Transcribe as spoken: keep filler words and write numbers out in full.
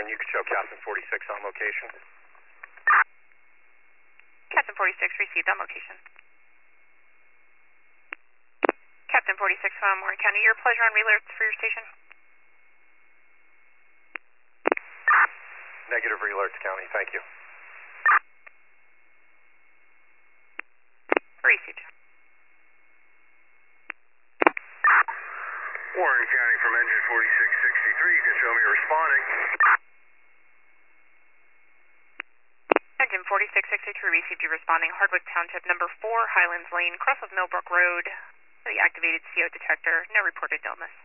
Warren, you can show Captain forty-six on location. Captain forty-six received on location. Captain forty-six from Warren County, your pleasure on relay alerts for your station. Negative alerts, County. Thank you. Received. Warren County from engine forty-six sixty-three, you can show me responding. Engine forty-six sixty-three received you responding. Hardwick Township, number four, Highlands Lane, cross of Millbrook Road. The activated C O detector, no reported illness.